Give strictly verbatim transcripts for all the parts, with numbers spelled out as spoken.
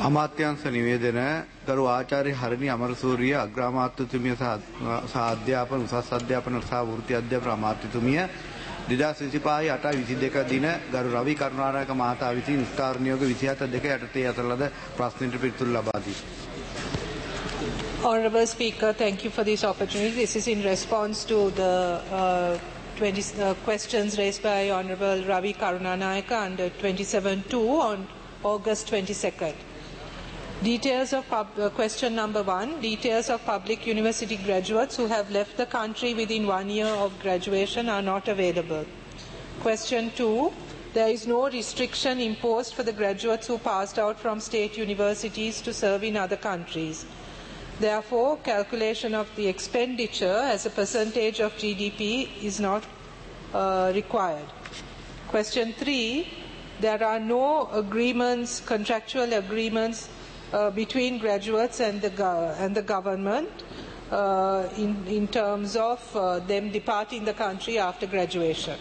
අමාත්‍යාංශ නිවේදන ගරු ආචාර්ය හරණි අමරසූරිය අග්‍රාමාත්‍යතුමිය සහ අධ්‍යාපන උසස් අධ්‍යාපන සහ වෘත්ති අධ්‍යාපන අමාත්‍යතුමිය දෙදාස් විසිපහ අට විසිදෙක දින ගරු රවි කරුණානායක මහතා විසින් ස්ථාර නියෝග විසිහත දෙක යටතේ අතර ලද ප්‍රශ්නට පිළිතුරු ලබා දී. Honorable Speaker, thank you for this opportunity. This is in response to the uh, twenty uh, questions raised by Honorable Ravi Karunanayaka under twenty-seven two on August twenty-second. Details of pub, uh, question number one, details of public university graduates who have left the country within one year of graduation are not available. Question two, there is no restriction imposed for the graduates who passed out from state universities to serve in other countries. Therefore, calculation of the expenditure as a percentage of G D P is not uh, required. Question three, there are no agreements, contractual agreements uh, between graduates and the, go and the government uh, in, in terms of uh, them departing the country after graduation.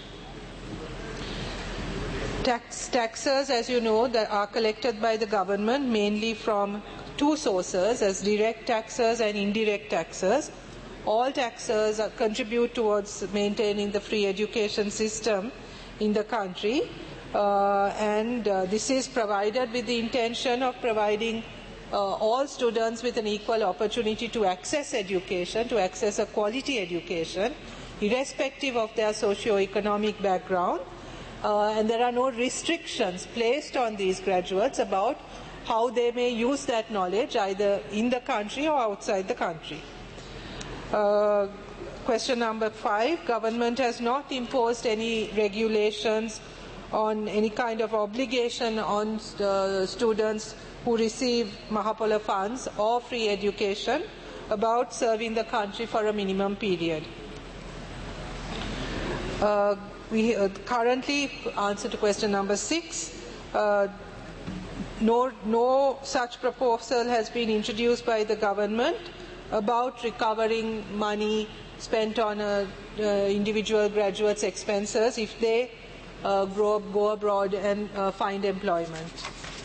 Tax, taxes, as you know, that are collected by the government mainly from two sources, as direct taxes and indirect taxes. All taxes are, contribute towards maintaining the free education system in the country, uh, and uh, this is provided with the intention of providing uh, all students with an equal opportunity to access education, to access a quality education, irrespective of their socio-economic background, uh, and there are no restrictions placed on these graduates about how they may use that knowledge either in the country or outside the country. Uh, question number five, government has not imposed any regulations on any kind of obligation on uh, students who receive Mahapala funds or free education about serving the country for a minimum period. Uh, we uh, currently, answer to question number six, uh, No, no such proposal has been introduced by the government about recovering money spent on a, uh, individual graduates' expenses if they uh, grow, go abroad and uh, find employment.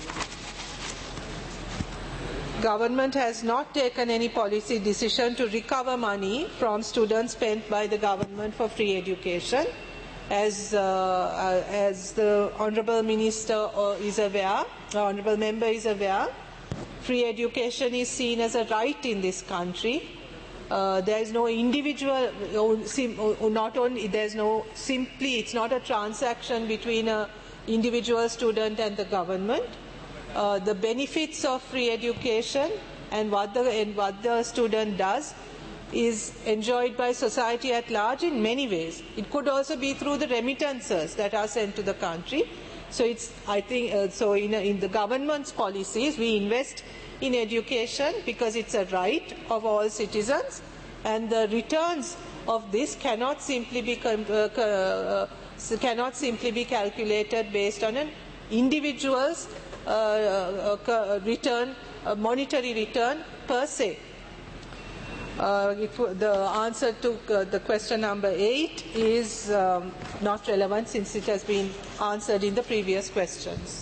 Government has not taken any policy decision to recover money from students spent by the government for free education. As, uh, uh, as the Honourable Minister uh, is aware, the Honourable Member is aware, free education is seen as a right in this country. Uh, there is no individual, not only, there is no simply, it's not a transaction between an individual student and the government. Uh, the benefits of free education and what the, and what the student does is enjoyed by society at large in many ways. It could also be through the remittances that are sent to the country. So it's, I think, uh, so in, a, in the government's policies, we invest in education because it's a right of all citizens, and the returns of this cannot simply be uh, uh, cannot simply be calculated based on an individual's uh, uh, return, uh, monetary return per se. Uh, it, the answer to uh, the question number eight is um, not relevant since it has been answered in the previous questions.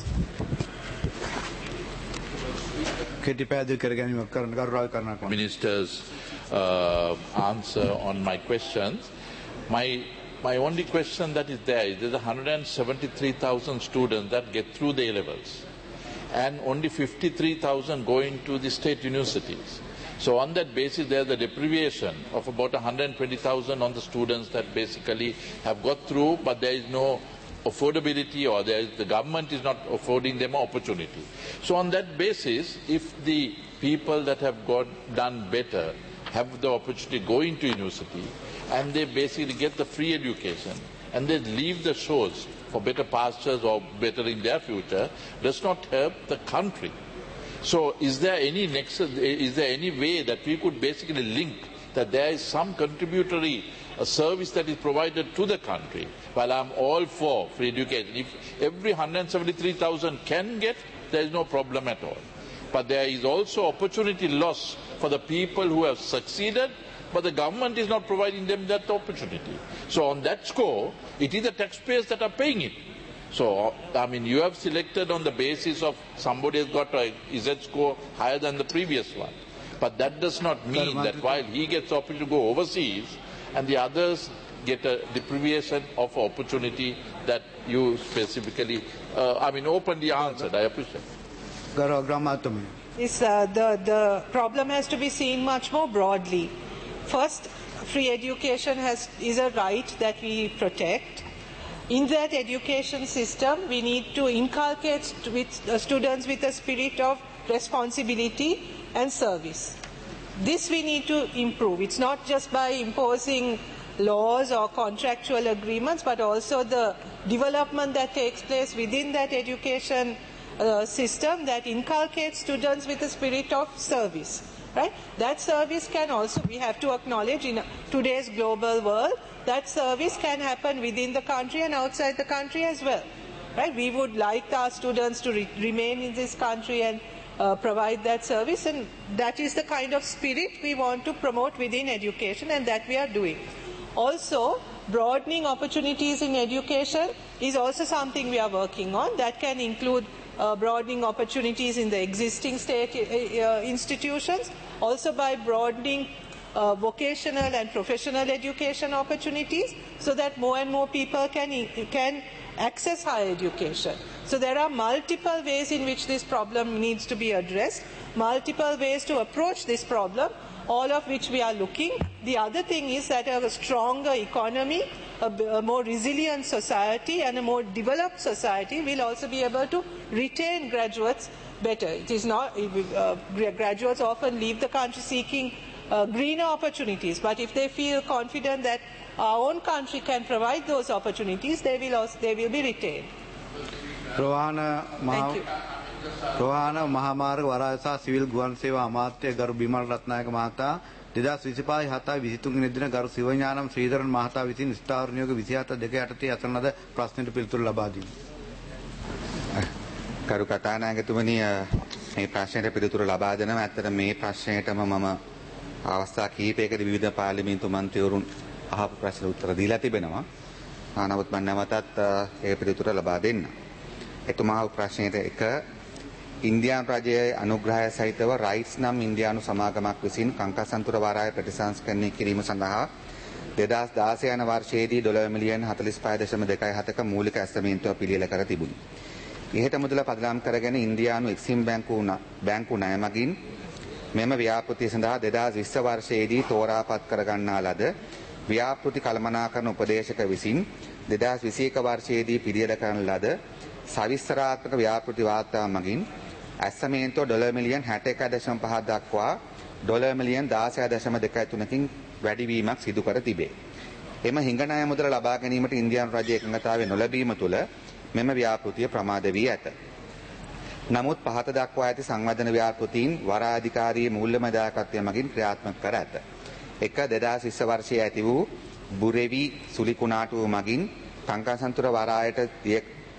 Minister's uh, answer on my questions. My, my only question that is there is there's one hundred seventy-three thousand students that get through the A-levels, and only fifty-three thousand go into the state universities. So on that basis, there is a deprivation of about one hundred twenty thousand on the students that basically have got through, but there is no affordability, or there is, the government is not affording them an opportunity. So on that basis, if the people that have got done better have the opportunity to go into university, and they basically get the free education, and they leave the shores for better pastures or bettering their future, does not help the country. So is there any nexus, is there any way that we could basically link that there is some contributory a service that is provided to the country? While I'm all for free education, if every one hundred seventy-three thousand can get, there is no problem at all. But there is also opportunity loss for the people who have succeeded, but the government is not providing them that opportunity. So on that score, it is the taxpayers that are paying it. So, I mean, you have selected on the basis of somebody has got a Z score higher than the previous one. But that does not mean that while he gets opportunity to go overseas and the others get a deprivation of opportunity that you specifically, uh, I mean, openly answered. I appreciate it. Is, uh, the, the problem has to be seen much more broadly. First, free education has, is a right that we protect. In that education system, we need to inculcate with, uh, students with a spirit of responsibility and service. This we need to improve. It's not just by imposing laws or contractual agreements, but also the development that takes place within that education uh, system that inculcates students with a spirit of service. Right? That service can also, we have to acknowledge in today's global world, that service can happen within the country and outside the country as well. Right? We would like our students to re remain in this country and uh, provide that service, and that is the kind of spirit we want to promote within education, and that we are doing. Also, broadening opportunities in education is also something we are working on. That can include uh, broadening opportunities in the existing state uh, institutions, also by broadening uh, vocational and professional education opportunities, so that more and more people can, can access higher education. So there are multiple ways in which this problem needs to be addressed, multiple ways to approach this problem, all of which we are looking. The other thing is that a stronger economy, a, a more resilient society and a more developed society will also be able to retain graduates better. It is not, uh, graduates often leave the country seeking uh, greener opportunities, but if they feel confident that our own country can provide those opportunities, they will, also, they will be retained. Thank you. ප්‍රවාහන මහාමාර්ග වරාය සහ civil ගුවන් සේවා අමාත්‍ය ගරු බිමල් රත්නායක මහතා දෙදාස් විසිපහ හත විසිතුන් වෙනි දින ගරු සිවඥානම් ශ්‍රීධරන් මහතා විසින් ස්ථාවර නියෝග විසිහත දෙක යටතේ අසන ලද ප්‍රශ්නෙට පිළිතුරු ලබා දීම. ගරු කතානායකතුමනි, මේ ප්‍රශ්නෙට පිළිතුරු ලබා දෙනවා. ඇත්තට මේ ප්‍රශ්නෙටම මම අවස්ථා කිහිපයකදී විවිධ පාර්ලිමේන්තු මන්ත්‍රීවරුන් අහපු ප්‍රශ්න උත්තර දීලා තිබෙනවා. නමුත් මම නැවතත් ඒ පිළිතුර ලබා දෙන්න. එතුමා අහපු ප්‍රශ්නෙට එක ඉන්දියානු රජයේ අනුග්‍රහය සහිතව රයිට්ස් නම් ඉන්දියානු සමාගමක් විසින් කංකසන්තුර වාරාය ප්‍රතිසංස්කරණය කිරීම සඳහා දෙදාස් දාසය යන වර්ෂයේදී ඩොලර් මිලියන් හතළිස් පහ දශම දෙකයි හතක මූලික ඇස්තමේන්තුව පිළියෙල කර තිබුණි. ඉහත මුදල පදනම් කරගෙන ඉන්දියානු එක්සිම් බැංකුව බැංකු ණය මගින් මෙම ව්‍යාපෘතිය සඳහා දෙදාස් විස්ස වර්ෂයේදී තෝරාපත් කර ගන්නා ලද ව්‍යාපෘති කළමනාකරණ උපදේශක විසින් දෙදාස් විසිඑක වර්ෂයේදී පිළියෙල කරන ලද සවිස්තරාත්මක ව්‍යාපෘති වාර්තාව මගින් ඇස්තමේන්තුව ඩොලර් මිලියන් හැට එක දශම පහ දක්වා ඩොලර් මිලියන් දාසය දශම දෙකයි තුනකින් වැඩිවීමක් සිදු කර තිබේ. එම හිඟ ණය මුදල ලබා ගැනීමට ඉන්දියානු රජයේ එකඟතාවය නොලැබීම තුළ මෙම ව්‍යාපෘතිය ප්‍රමාද වී ඇත. නමුත් පහත දක්වා ඇති සංවර්ධන ව්‍යාපෘතීන් වරාධිකාරී මූල්‍යමය දායකත්වය මගින් ක්‍රියාත්මක කර ඇත. එක දෙදාස් විස්ස වර්ෂයේ ඇති වූ බුරෙවි සුලි කුණාටුව මගින් කංකසන්තුර වරායට දිය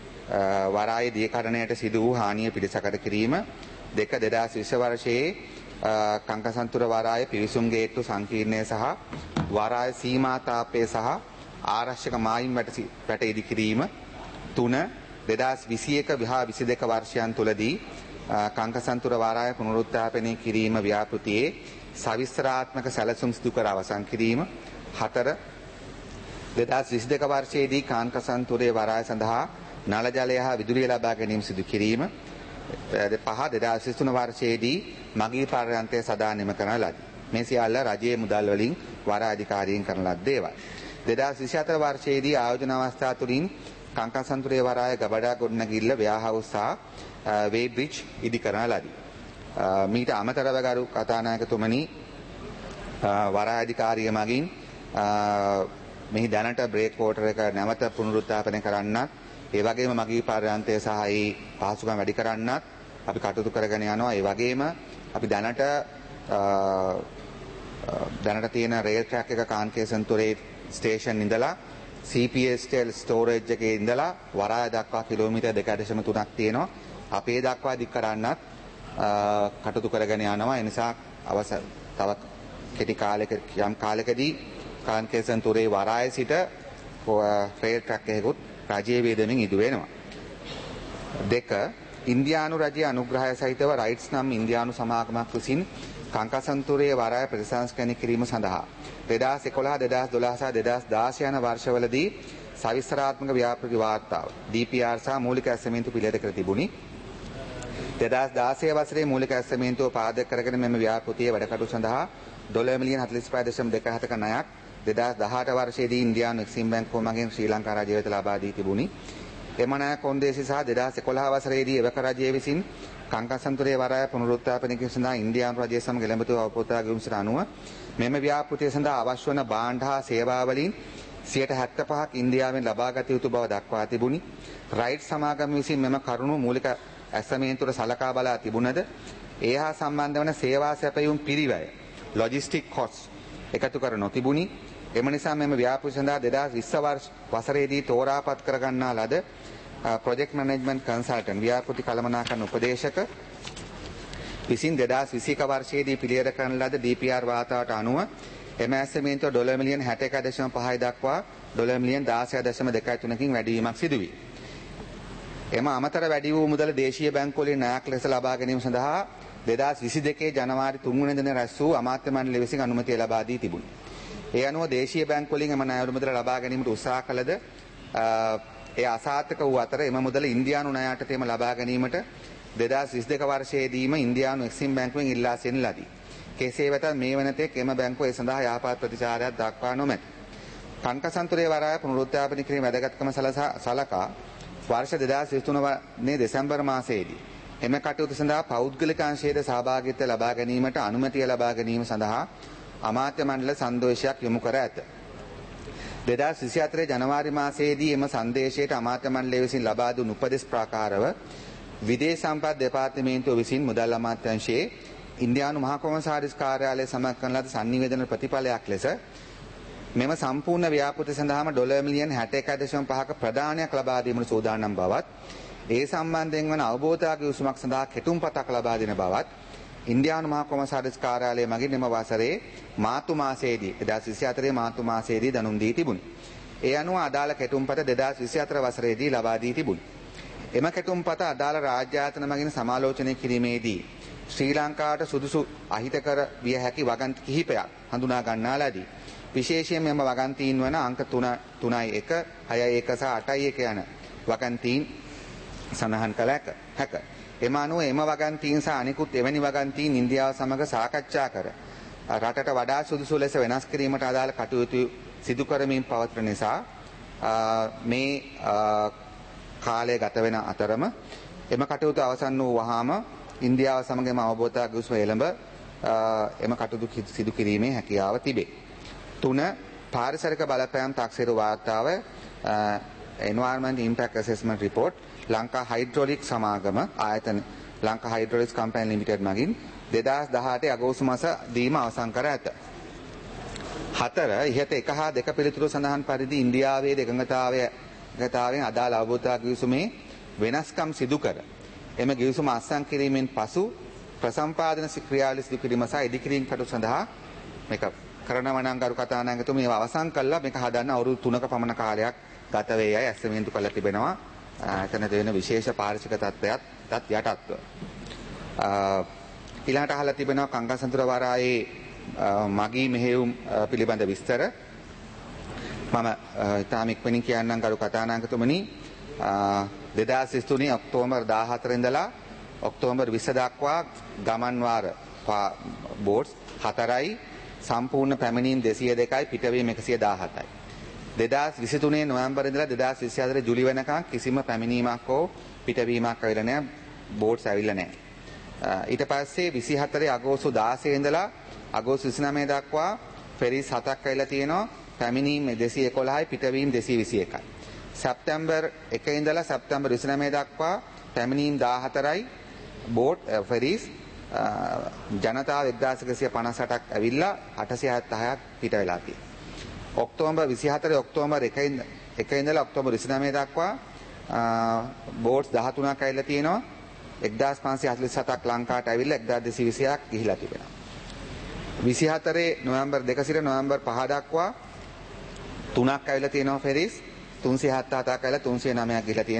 වරායේ දියකරණයට සිදු වූ හානිය පිළිසකර කිරීම, දෙක දෙදාස් විස්ස වර්ෂයේ කංකසන්තුර වරාය පිවිසුම් ගේට්ටු සංකීර්ණය සහ වරාය සීමා තාපය සහ ආරක්ෂක මායිම් වැට ඉදි කිරීම, තුන දෙදාස් විසිඑක හා විසිදෙක වර්ෂයන් තුලදී කංකසන්තුර වරාය පුනරුත්ථාපනය කිරීම ව්‍යාපෘතියේ සවිස්තරාත්මක සැලසුම් සිදු කර අවසන් කිරීම, හතර දෙදාස් විසිදෙක වර්ෂයේදී කංකසන්තුරේ වරාය සඳහා නල ජලය හා විදුලිය ලබා ගැනීම සිදු කිරීම, පහ දෙදාස් විසිතුන වර්ෂයේදී මගී පර්යන්තය සදානෙම කරන ලදී. මේ සියල්ල රජයේ මුදල් වලින් වරාධිකාරීන් කරන ලද දේවල්. දෙදාස් විසිහතර වර්ෂයේදී ආයෝජන අවස්ථා තුලින් කංකසන්තුරේ වරාය ගබඩා ගොඩනැගිල්ල ව්‍යාහවුස් සහ වේ බ්‍රිජ් ඉදි කරන ලදී. මීට අමතරව ගරු කතානායකතුමනි, වරාධිකාරිය මගින් මෙහි දැනට බ්‍රේක් වෝටර් එක නැවත පුනරුත්ථාපනය කරන්නත්, ඒ වගේම මගී පර්යන්තය සහ ඒ පහසුකම් වැඩි කරන්නත් අපි කටයුතු කරගෙන යනවා. ඒ වගේම අපි දැනට දැනට තියෙන රේල් ට්‍රැක් එක කාන්කේසන්තුරේ ස්ටේෂන් ඉඳලා සී පී එස් ටෙල් ස්ටෝරේජ් එකේ ඉඳලා වරාය දක්වා කිලෝමීටර් දෙක දශම තුනක් තියෙනවා. අපි ඒ දක්වා දික් කරන්නත් කටයුතු කරගෙන යනවා. ඒ නිසා අවසන් තව කෙටි කාලයක යම් කාලයකදී කාන්කේසන්තුරේ වරාය සිට රේල් ට්‍රැක් එකකුත් රජයේ වේදමින් ඉදු වෙනවා. දෙක ඉන්දියානු රජයේ අනුග්‍රහය සහිතව රයිට්ස් නම් ඉන්දියානු සමාගමක් විසින් කංකසන්තුරේ වරාය ප්‍රතිසංස්කරණය කිරීම සඳහා දෙදාස් එකොළහ දෙදාස් දොළහ සහ දෙදාස් දාසය යන වර්ෂවලදී සවිස්තරාත්මක ව්‍යාපෘති වාර්තාව ඩී පී ආර් සහ මූලික ඇස්සමේන්තු පිළියෙල කර තිබුණි. දෙදාස් දාසය වසරේ මූලික ඇස්සමේන්තුව පාදක කරගෙන මෙම ව්‍යාපෘතියේ වැඩ කටයුතු සඳහා ඩොලර් මිලියන හතළිස් පහ දශම දෙක හතක ණයක් දෙදාස් දහඅට වර්ෂයේදී ඉන්දියානු එක්සිම් බැංකුව මගින් ශ්‍රී ලංකා රජය වෙත ලබා දී තිබුණි. එම ණය කොන්දේසි සහ දෙදාස් එකොළහ වසරේදී එවක රජය විසින් කංකසන්තුරේ වරාය පුනරුත්ථාපනය කිරීම සඳහා ඉන්දියානු රජය සමග එළඹ සිටි අවපොතක් ගිවිසුමට අනුව මෙම ව්‍යාපෘතිය සඳහා අවශ්‍ය වන භාණ්ඩ හා සේවා වලින් සියයට හැත්තෑ පහක් ඉන්දියාවෙන් ලබා ගත යුතු බව දක්වා තිබුණි. රයිට් සමාගම විසින් මෙම කරුණු මූලික ඇස්සමේන්තුවට සලකා බලා තිබුණද ඒ හා සම්බන්ධ වන සේවා සැපයුම් පිරිවැය ලොජිස්ටික් කොස්ට් එකතු කර නොතිබුණි. එම නිසා මෙම ව්‍යාපෘතිය සඳහා දෙදාස් විස්ස වසරේදී තෝරාපත් කර ගන්නා ලද ප්‍රොජෙක්ට් මැනේජ්මන්ට් කන්සල්ටන්ට් ව්‍යාපෘති කළමනාකරන උපදේශක විසින් දෙදාස් විසි එක වර්ෂයේදී පිළියෙල කරන ලද ඩී පී ආර් වාර්තාවට අනුව එම ඇස්සමේන්තුව ඩොලර් මිලියන හැට එක දශම පහයි දක්වා ඩොලර් මිලියන දාසය දශම දෙකයි තුනකින් වැඩිවීමක් සිදු වී. එම අමතර වැඩි වූ මුදල දේශීය බැංකුවලින් ණයක් ලෙස ලබා ගැනීම සඳහා දෙදාස් විසි දෙකේ ජනවාරි තුන් වෙනි දින රැස් වූ අමාත්‍ය මණ්ඩලය විසින් අනුමැතිය ලබා දී තිබුණි. ඒ අනුව දේශීය බැංකුවලින් එම ණය මුදල ලබා ගැනීමට උත්සාහ කළද ඒ අසාර්ථක වූ අතර එම මුදල ඉන්දියානු ණය යටතේම ලබා ගැනීමට දෙදාස් විසි දෙක වර්ෂයේදීම ඉන්දියානු එක්සිම් බැංකුවෙන් ඉල්ලා සිටින ලදී. කෙසේ වෙතත් මේ වනතෙක් එම බැංකුව ඒ සඳහා යහපත් ප්‍රතිචාරයක් දක්වා නොමැත. කංකසන්තුරේ වරාය පුනරුත්ථාපනය කිරීම වැදගත්කම සලකා වර්ෂ දෙදාස් විසි තුන නේ දෙසැම්බර් මාසයේදී එම කටයුතු සඳහා පෞද්ගලික අංශයේද සහභාගීත්වය ලබා ගැනීමට අනුමැතිය ලබා ගැනීම සඳහා අමාත්‍ය මණ්ඩල සංදේශයක් යොමු කර ඇත. දෙදාස් විසි හතරේ ජනවාරි මාසයේදී එම සංදේශයට අමාත්‍ය මණ්ඩලය විසින් ලබා දුන් උපදෙස් ප්‍රකාරව විදේශ සම්පත් දෙපාර්තමේන්තුව විසින් මුදල් අමාත්‍යාංශයේ ඉන්දියානු මහා කොමසාරිස් කාර්යාලය සමග කරන ලද සංනිවේදන ප්‍රතිඵලයක් ලෙස මෙම සම්පූර්ණ ව්‍යාපෘති සඳහාම ඩොලර් මිලියන හැට එකයි දශම පහක ප්‍රදානයක් ලබා දීමට සූදානම් බවත් ඒ සම්බන්ධයෙන් වන අවබෝධයක් ගිවිසුමක් සඳහා කෙටුම්පතක් ලබා දෙන බවත් ඉන්දියානු මහා කොමසාරිස් කාර්යාලය මගින් එම වසරේ මාර්තු මාසයේදී දෙදාස් විසි හතරේ මාර්තු මාසයේදී දැනුම් දී තිබුණි. ඒ අනුව අදාළ කෙටුම්පත දෙදාස් විසි හතර වසරේදී ලබා දී තිබුණි. එම කෙටුම්පත අදාළ රාජ්‍ය ආයතන මගින් සමාලෝචනය කිරීමේදී ශ්‍රී ලංකාවට සුදුසු අහිතකර විය හැකි වගන්ති කිහිපයක් හඳුනා ගන්නා ලදී. විශේෂයෙන් මෙම වගන්තීන් වන අංක තුනයි එක, හයයි එක සහ අටයි එක යන වගන්තීන් සඳහන් කළ හැක. එම අනුව එම වගන්තීන් සහ අනිකුත් එවැනි වගන්තීන් ඉන්දියාව සමග සාකච්ඡා කර රටට වඩා සුදුසු ලෙස වෙනස් කිරීමට අදාළ කටයුතු සිදු කරමින් පවත්වන නිසා මේ කාලය ගත වෙන අතරම එම කටයුතු අවසන් වූ වහාම ඉන්දියාව සමග එම අවබෝධයක් ගිවිසුම එළඹ එම කටයුතු සිදු කිරීමේ හැකියාව තිබේ. තුන පාරිසරික බලපෑම් තක්සේරු වාර්තාව Environment Impact Assessment Report Lanka hydraulic සමාගම ආයතන ලංකා හයිඩ්‍රොලික්ස් කම්පැනි ලිමිටඩ් මගින් දෙදාස් දහඅටේ අගෝස්තු මාස දීම අවසන් කර ඇත. හතර ඉහත එක හා දෙක පිළිතුරු සඳහන් පරිදි ඉන්දියාවේ එකඟතාවය එකතාවෙන් අදාළ අවබෝධයක් ගිවිසුමේ වෙනස්කම් සිදු කර එම ගිවිසුම අත්සන් කිරීමෙන් පසු ප්‍රසම්පාදන ක්‍රියාවලිය සිදු කිරීම සහ ඉදිකිරීම කටයුතු සඳහා මේක කරනවා නම් ගරු කතානායකතුමා මේවා අවසන් කළා මේක හදන්න අවුරුදු තුනක පමණ කාලයක් ගත වේයයි ඇස්සමේන්තු කළා තිබෙනවා. එතන දෙන විශේෂ පාරිශික තත්ත්වයක් තත් යටත්ව. ඊළඟට අහලා තිබෙනවා කංකසන්තුර වරායේ මගී මෙහෙයුම් පිළිබඳ විස්තර. මම ඊටාම ඉක්මනින් කියන්නම් ගරු කතානායකතුමනි දෙදාස් විසි තුනේ ඔක්තෝබර් දාහතර ඉඳලා ඔක්තෝබර් විස්ස දක්වා ගමන් වාර බෝට්ස් හතරයි සම්පූර්ණ පැමිණීම් දෙසිය දෙකයි පිටවීම එකසිය දාහතයි. දෙදාස් විසි තුනේ නොවැම්බර් ඉඳලා දෙදාස් විසි හතර ජූලි වෙනකන් කිසිම පැමිණීමක් හෝ පිටවීමක් ඇවිල්ලා නැහැ. බෝට්ස් ඇවිල්ලා නැහැ. ඊට පස්සේ විසි හතරේ අගෝස්තු දාසය ඉඳලා අගෝස්තු විසිනවය දක්වා ෆෙරිස් හතක් ඇවිල්ලා තියෙනවා. පැමිණීම් දෙසිය එකොළහයි පිටවීම දෙසිය විසි එකයි. සැප්තැම්බර් එක ඉඳලා සැප්තැම්බර් විසිනවය දක්වා පැමිණීම් දාහතරයි බෝට් ෆෙරිස් ජනතාව එක්දාස් එකසිය පනස් අටක් ඇවිල්ලා අටසිය හතළිස් හයක් පිට වෙලා තියෙනවා. ඔක්තෝබර් විසි හතරේ ඔක්තෝබර් එක ඉඳලා ඔක්තෝබර් විසිනවය දක්වා බෝට්ස් දහතුනක් ඇවිල්ලා තියෙනවා. එක්දාස් පන්සිය හතළිස් හතක් ලංකාවට ඇවිල්ලා එක්දාස් දෙසිය විසියක් ගිහිලා තිබෙනවා. විසි හතරේ නොවැම්බර් දෙක සිට නොවැම්බර් පහ දක්වා තුනක් ඇවිල්ලා තියෙනවා ෆෙරිස් තුන්සිය හතළිස් හතක් ඇවිල්ලා තුන්සිය නවයක් ගිහිලා තියෙනවා.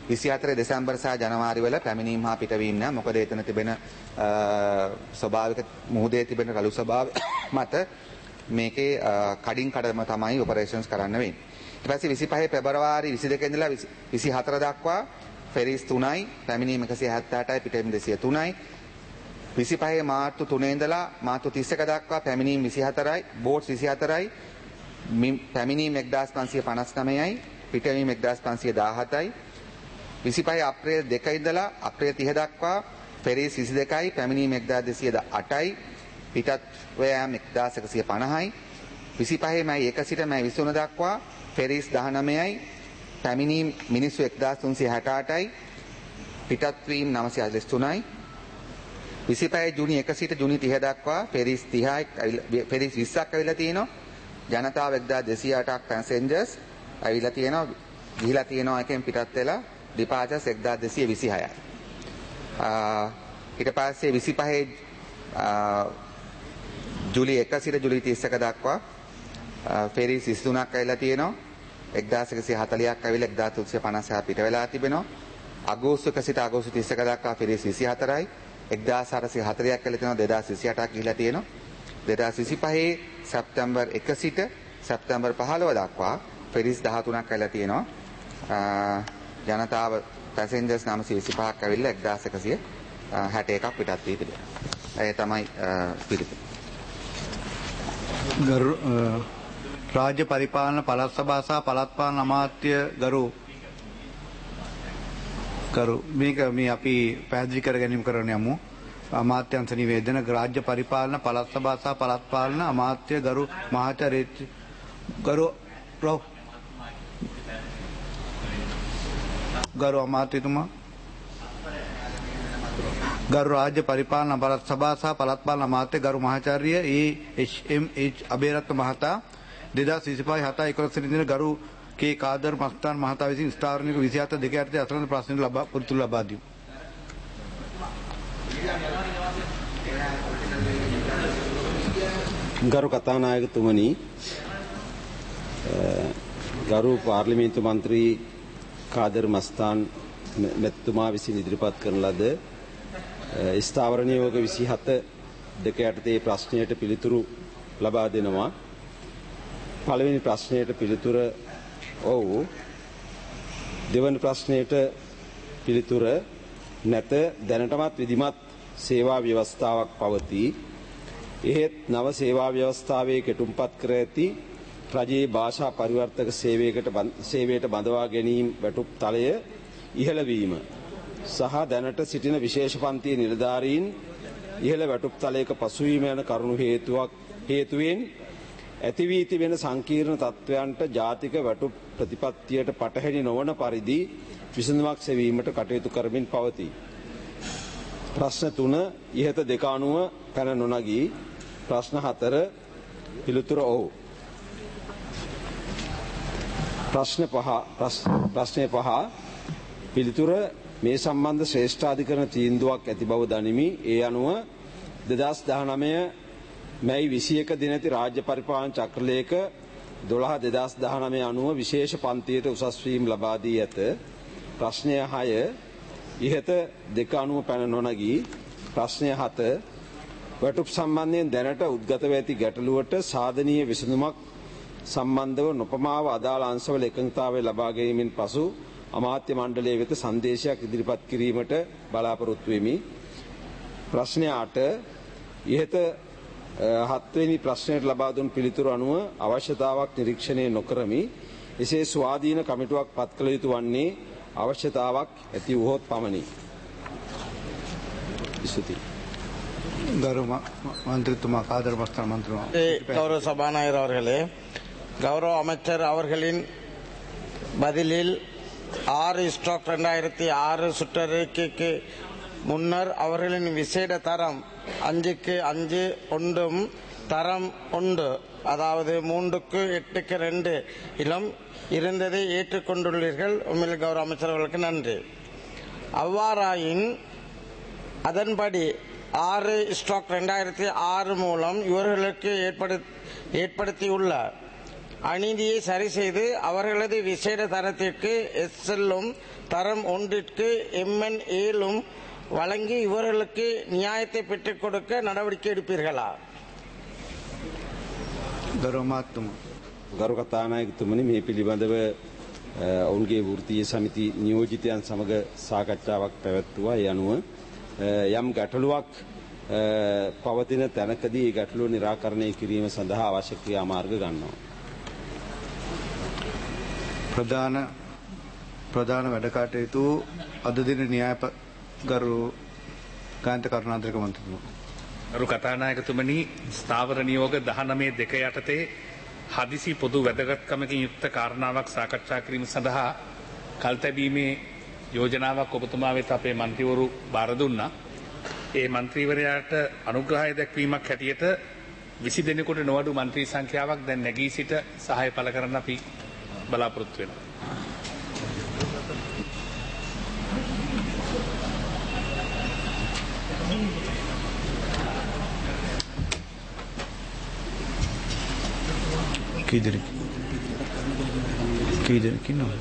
විසිහතර දෙසැම්බර් සහ ජනවාරි වල පැමිණීම් හා පිටවීම නෑ. මොකද එතන තිබෙන ස්වභාවික මුහුදේ තිබෙන රළු ස්වභාවය මත මේකේ කඩින් කඩම තමයි ඔපරේෂන්ස් කරන්න වෙන්නේ. ඊට පස්සේ විසිපහ පෙබරවාරි විසිදෙක ඉඳලා විසිහතර දක්වා ෆෙරිස් තුනයි පැමිණීම් එකසිය හැත්තෑ අටයි පිටවීම දෙසිය තුනයි. විසිපහ මාර්තු තුනේ ඉඳලා මාර්තු තිස් එක දක්වා පැමිණීම් විසිහතරයි බෝට්ස් විසිහතරයි පැමිණීම් එක්දාස් පන්සිය පනස් නවයයි පිටවීම එක්දාස් පන්සිය දාහතයි. විසිපහ අප්‍රේල් දෙක ඉඳලා අප්‍රේල් තිහ දක්වා ෆෙරිස් විසි දෙකයි පැමිණීම් එක්දාස් දෙසිය අටයි පිටත් වෑයම් එක්දාස් එකසිය පනහයි. විසිපහ මැයි එක සිට මැයි විසි තුන දක්වා ෆෙරිස් දහනවයයි පැමිණීම් මිනිස්සු එක්දාස් තුන්සිය හැට අටයි පිටත්වීම් නවසිය හතළිස් තුනයි. විසිපහ ජුනි එක සිට ජුනි තිහ දක්වා ෆෙරිස් තිහයි ෆෙරිස් විස්සක් ඇවිල්ලා තියෙනවා. ජනතාව එක්දාස් දෙසිය අටක් පැසෙන්ජර්ස් ඇවිල්ලා තියෙනවා. ගිහිලා තියෙනවා එකෙන් පිටත් වෙලා ඩිපාචර්ස් එක්දාස් දෙසිය විසිහයයි. ඊට පස්සේ විසිපහ ජුලි එක සිට ජුලි තිස් එක දක්වා ෆෙරිස් විසි තුනක් ඇවිල්ලා තියෙනවා. එක්දාස් එකසිය හතළියක් ඇවිල්ලා එක්දාස් තුන්සිය පනස් හය පිට වෙලා තිබෙනවා. අගෝස්තු එක සිට අගෝස්තු තිස් එක දක්වා ෆෙරිස් විසිහතරයි එක්දාස් හතසිය හතළියක් ඇවිල්ලා තියෙනවා. දෙදාස් විසි අටක් ගිහිලා තියෙනවා. දෙදාස් විසිපහේ සැප්තැම්බර් එක සිට සැප්තැම්බර් පහළොව දක්වා ෆෙරිස් දහතුනක් ඇවිල්ලා තියෙනවා. ජනතාව පැසෙන්ජර්ස් නවසිය විසිපහක් ඇවිල්ලා එක්දාස් එකසිය හැට එකක් පිටත් වී තිබෙනවා. ඒ තමයි පිළිතුර. ගරු රාජ්‍ය පරිපාලන පළාත් සභා සහ පළාත් පාලන අමාත්‍ය ගරු කරු මේක මේ අපි පැහැදිලි කර ගැනීම කරන යමු. අමාත්‍යංශ නිවේදන රාජ්‍ය පරිපාලන පළාත් සභා සහ පළාත් පාලන අමාත්‍ය ගරු මහාචාර්ය ගරු ප්‍රො ගරු අමාත්‍යතුමා ගරු රාජ්‍ය පරිපාලන පළාත් සභා සහ පළාත් පාලන අමාත්‍ය ගරු මහාචාර්ය A H M H Abeyratne මහතා දෙදාස් විසිපහ හත එකොළොස් වෙනි දින ගරු කේ කාදර් මස්තාන් මහතා විසින් ස්ථාවරණයක විසිහත දෙක යටතේ අසරණ ප්‍රශ්න ලබා පුරුතුල ලබා දීම. ගරු කතානායකතුමනි, ගරු පාර්ලිමේන්තු මන්ත්‍රී කාදර් මස්තාන් මැතිතුමා විසින් ඉදිරිපත් කරන ලද ස්ථාවර නියෝග විසිහත දෙක යටතේ ප්‍රශ්නයට පිළිතුරු ලබා දෙනවා. පළවෙනි ප්‍රශ්නයට පිළිතුර ඔව්. දෙවන ප්‍රශ්නයට පිළිතුර නැත. දැනටමත් විධිමත් සේවා ව්‍යවස්ථාවක් පවතී. එහෙත් නව සේවා ව්‍යවස්ථාවේ කෙටුම්පත් කර ඇති රජයේ භාෂා පරිවර්තක සේවයකට සේවයට බඳවා ගැනීම වැටුප් තලය ඉහළ වීම සහ දැනට සිටින විශේෂ පන්තියේ නිලධාරීන් ඉහළ වැටුප් තලයක පසුවීම යන කරුණු හේතුවක් හේතුවෙන් ඇති වී තිබෙන සංකීර්ණ තත්ත්වයන්ට ජාතික වැටුප් ප්‍රතිපත්තියට පටහැනි නොවන පරිදි විසඳුමක් සෙවීමට කටයුතු කරමින් පවතී. ප්‍රශ්න තුන ඉහත දෙක අනුව පැන නොනගී. ප්‍රශ්න හතර පිළිතුර ඔව්. ප්‍රශ්න පහ ප්‍රශ්නය පහ පිළිතුර මේ සම්බන්ධ ශ්‍රේෂ්ඨාධිකරණ තීන්දුවක් ඇති බව දනිමි. ඒ අනුව දෙදාස් දහනවය මැයි විසි එක දිනති රාජ්‍ය පරිපාලන චක්‍රලේඛ දොළහ දෙදාස් දහනවය අනුව විශේෂ පන්තියට උසස් වීම ලබා දී ඇත. ප්‍රශ්නය හය ඉහත දෙක අනුව පැන නොනගී. ප්‍රශ්නය හත වැටුප් සම්බන්ධයෙන් දැනට උද්ගතව ඇති ගැටලුවට සාධනීය විසඳුමක් සම්බන්ධව නොපමාව අදාළ අංශවල එකඟතාවය ලබා ගැනීමෙන් පසු අමාත්‍ය මණ්ඩලය වෙත සංදේශයක් ඉදිරිපත් කිරීමට බලාපොරොත්තු වෙමි. ප්‍රශ්නය අට ඉහත හත්වෙනි ප්‍රශ්නයට ලබා දුන් පිළිතුරු අනුව අවශ්‍යතාවක් නිරීක්ෂණය නොකරමි. එසේ ස්වාධීන කමිටුවක් පත් කළ යුතු වන්නේ අවශ්‍යතාවක් ඇති වුවහොත් පමණි. ස්තුතියි. ගරු மந்திரித்துமா காதர் மஸ்தான் மந்திரிமா கௌரவ சபாநாயகர் அவர்களே, கௌரவ அமைச்சர் அவர்களின் பதிலில் ஆறு ஸ்டாக் ரெண்டாயிரத்தி ஆறு சுற்றறிக்கைக்கு முன்னர் அவர்களின் விசேட தரம் அஞ்சுக்கு அஞ்சு ஒன்றும் தரம் ஒன்று அதாவது மூன்றுக்கு எட்டுக்கு ரெண்டு இளம் இருந்ததை ஏற்றுக்கொண்டுள்ளீர்கள். உண்மையில் கௌரவ அமைச்சர் அவர்களுக்கு நன்றி. அவ்வாறாயின் அதன்படி ஆறு ஸ்டாக் ரெண்டாயிரத்தி ஆறு மூலம் இவர்களுக்கு ஏற்படுத்தியுள்ள அநீதியை சரி செய்து அவர்களது விசேட தரத்திற்கு எஸ்எல்லும் தரம் ஒன்றிற்கு எம்என் ஏழும் வழங்கி இவர்களுக்கு நியாயத்தை பெற்றுக் கொடுக்க நடவடிக்கை எடுப்பீர்களா? ගරු කතානායකතුමනි මේ පිළිබඳව ඔවුන්ගේ වෘත්තීය සමිති නියෝජිතයන් සමග සාකච්ඡාවක් පැවැත්වුවා. ඒ අනුව යම් ගැටලුවක් පවතින තැනකදී ඒ ගැටලුව निराකරණය කිරීම සඳහා අවශ්‍ය ක්‍රියාමාර්ග ගන්නවා. ප්‍රධාන ප්‍රධාන වැඩ කටයුතු අද දින න්‍යාය ගරු කාන්ත කරුණාන්තක මන්ත්‍රීතුමා. ගරු කතානායකතුමනි ස්ථාවර නියෝග දහනවය දෙක යටතේ හදිසි පොදු වැදගත්කමකින් යුක්ත කාරණාවක් සාකච්ඡා කිරීම සඳහා කල්තැබීමේ යෝජනාවක් ඔබතුමා වෙත අපේ මන්ත්‍රීවරු බාර දුන්නා. ඒ මන්ත්‍රීවරයාට අනුග්‍රහය දැක්වීමක් හැටියට විසි දෙනෙකුට නොවඩු මන්ත්‍රී සංඛ්‍යාවක් දැන් නැගී සිට සහාය පළ කරන්න අපි බලාපොරොත්තු වෙනවා. किधर किधर कि ना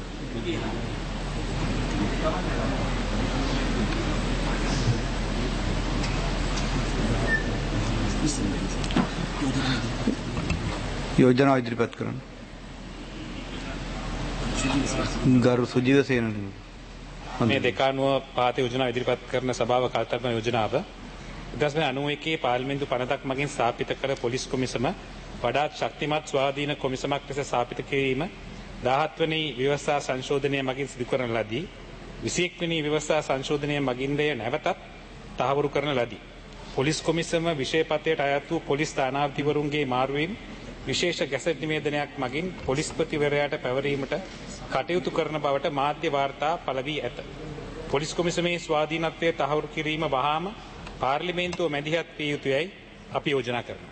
योजना इදිරිපත් කරන්න. ගරු සුජීව සේනතුංග. මේ දෙකානුව පාත යෝජනා ඉදිරිපත් කරන සභාව කල්පනා යෝජනාව දෙදහස් නවයකේ පාර්ලිමේන්තු පනතක් මගින් ස්ථාපිත කර පොලිස් කොමිසම වඩාත් ශක්තිමත් ස්වාධීන කොමිසමක් ලෙස ස්ථාපිත කිරීම දහහත් වෙනි ව්‍යවස්ථා සංශෝධනය මගින් සිදු කරන ලදී. විසිඑක වෙනි ව්‍යවස්ථා සංශෝධනය මගින් දෙය නැවතත් තහවුරු කරන ලදී. පොලිස් කොමිසම විෂයපතයට අයත් වූ පොලිස් ස්ථානාධිපතිවරුන්ගේ මාරුවීම් විශේෂ ගැසට් නිවේදනයක් මගින් පොලිස්පතිවරයාට පැවරීමට කටයුතු කරන බවට මාධ්‍ය වාර්තා පළ වී ඇත. පොලිස් කොමිසමේ ස්වාධීනත්වය තහවුරු කිරීම වහාම පාර්ලිමේන්තුව මැදිහත් විය යුතුයයි අපි යෝජනා කරනවා.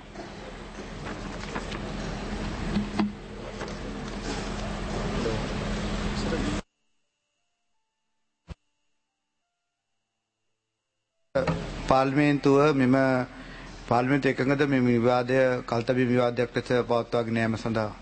පාර්ලිමේන්තුව මෙම පාර්ලිමේන්තු එකඟද මේ විවාදය කල්තබී විවාදයක් ලෙස පවත්වාගෙන යාම සඳහා?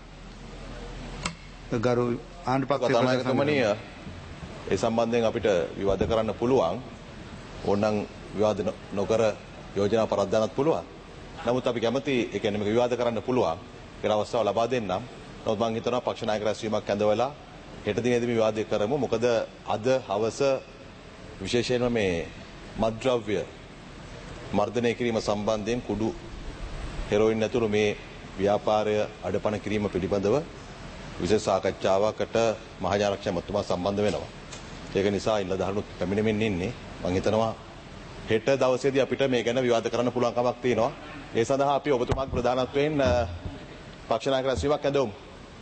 ගරු ආණ්ඩුපක්ෂ කතානායකතුමනි ඒ සම්බන්ධයෙන් අපිට විවාද කරන්න පුළුවන්. ඕනනම් විවාද නොකර යෝජනා පරද්දානත් පුළුවන්. නමුත් අපි කැමති ඒ කියන්නේ මේක විවාද කරන්න පුළුවන්. ඒක අවස්ථාව ලබා දෙන්නම්. නමුත් මම හිතනවා පක්ෂ නායක රැස්වීමක් ඇඳවලා හෙට දිනේදී මේ විවාදය කරමු. මොකද අද හවස විශේෂයෙන්ම මේ මත්ද්‍රව්‍ය මර්ධනය කිරීම සම්බන්ධයෙන් කුඩු හෙරෝයින් ඇතුළු මේ ව්‍යාපාරය අඩපණ කිරීම පිළිබඳව විශේෂ සාකච්ඡාවකට මහජනාරක්ෂක මහත්මයා සම්බන්ධ වෙනවා. ඒක නිසා ඉල්ලදහනුත් පැමිණෙමින් ඉන්නේ. මම හිතනවා හෙට දවසේදී අපිට මේ ගැන විවාද කරන්න පුළුවන් කමක් තියෙනවා. ඒ සඳහා අපි ඔබතුමාගේ ප්‍රධානත්වයෙන් පක්ෂ නායක රැස්වීමක් ඇඳවමු.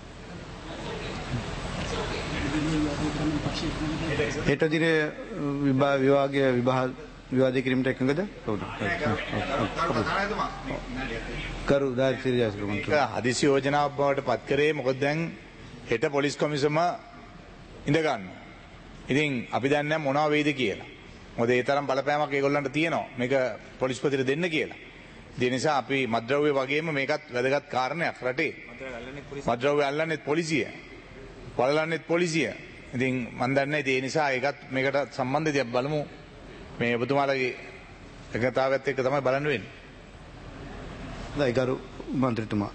හෙට දිනේ විභාගයේ විභාග විවාදේ කිරීමට එකඟද? කරු දාර්ශනික මන්ත්‍රී හදිසි යෝජනාවක් බවට පත් කරේ මොකද දැන් හෙට පොලිස් කොමිසම ඉඳ ගන්නවා. ඉතින් අපි දන්නේ මොනවා වෙයිද කියලා. මොකද ඒ තරම් බලපෑමක් ඒගොල්ලන්ට තියෙනවා මේක පොලිස්පතිට දෙන්න කියලා. ඒ නිසා අපි මත්ද්‍රව්‍ය වගේම මේකත් වැදගත් කාරණයක් රටේ. මත්ද්‍රව්‍ය අල්ලන්නේ පොලිසිය. වලලන්නේ පොලිසිය. ඉතින් මම දන්නේ ඒ නිසා ඒකත් මේකට සම්බන්ධ දෙයක් බලමු. මේ ඔබතුමාලගේ එකතාවත් එක්ක තමයි බලන්න වෙන්නේ. දැන් ගරු මන්ත්‍රීතුමා